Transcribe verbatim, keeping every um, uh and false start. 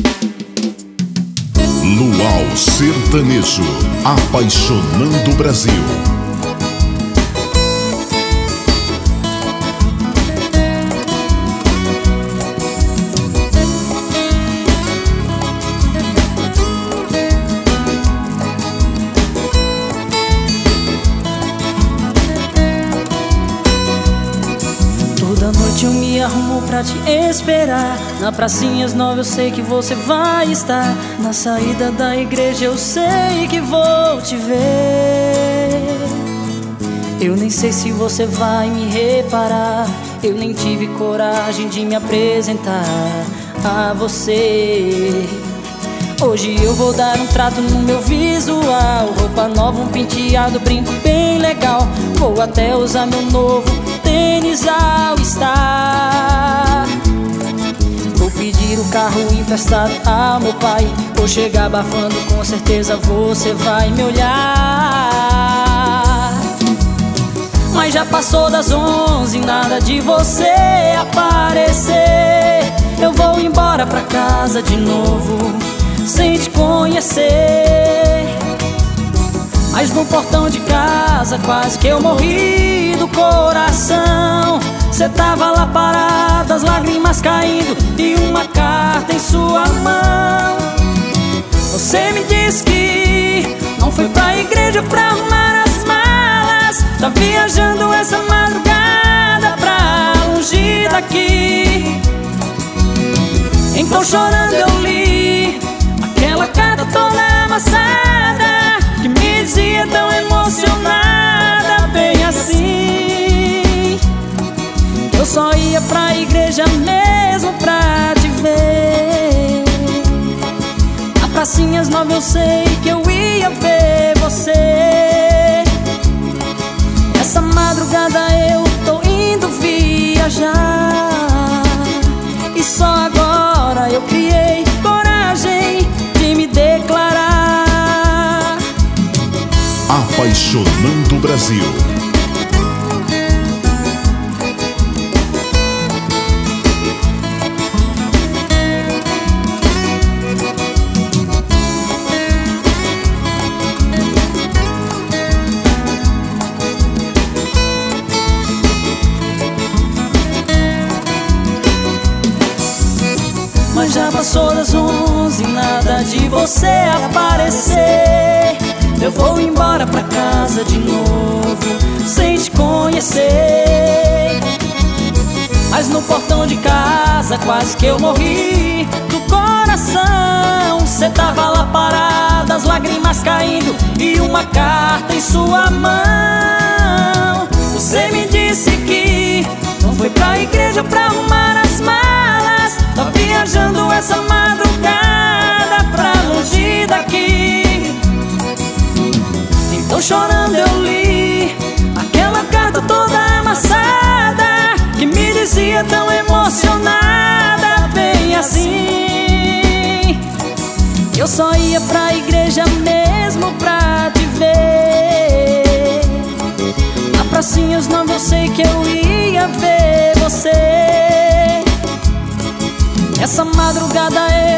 Luau Sertanejo, apaixonando o Brasil. Toda noite eu me arrumo pra te esperar. Na pracinhas nove eu sei que você vai estar. Na saída da igreja eu sei que vou te ver. Eu nem sei se você vai me reparar. Eu nem tive coragem de me apresentar a você. Hoje eu vou dar um trato no meu visual. Roupa nova, um penteado, brinco bem legal. Vou até usar meu novo tênis All Star. Vou pedir o carro emprestado ao meu pai. Vou chegar abafando, com certeza você vai me olhar. Mas já passou das onze, nada de você aparecer. Eu vou embora pra casa de novo, sem te conhecer. Mas no portão de casa quase que eu morri do coração. Cê tava lá parada, as lágrimas caindo e uma carta em sua mão. Você me disse que não foi pra igreja pra arrumar as malas. Tá viajando essa madrugada pra longe daqui. Então chorando eu li aquela carta toda amassada, que me dizia tão emocionada, bem assim. Eu só ia pra igreja mesmo pra te ver. Na pracinhas nove eu sei que eu ia ver você. Essa madrugada eu tô indo viajar. E só agora eu criei coragem de me declarar. Apaixonando o Brasil. Mas já passou das onze, nada de você aparecer. Eu vou embora pra casa de novo, sem te conhecer. Mas no portão de casa quase que eu morri do coração. Cê tava lá parada, as lágrimas caindo e uma carta em sua mão. Você me disse que não foi pra igreja pra arrumar as malas. Tá viajando essa madrugada pra longe daqui. Então chorando eu li aquela carta toda amassada, que me dizia tão emocionada, bem assim. Eu só ia pra igreja mesmo pra te ver. Na pracinhas nove eu sei que eu ia ver você. Essa madrugada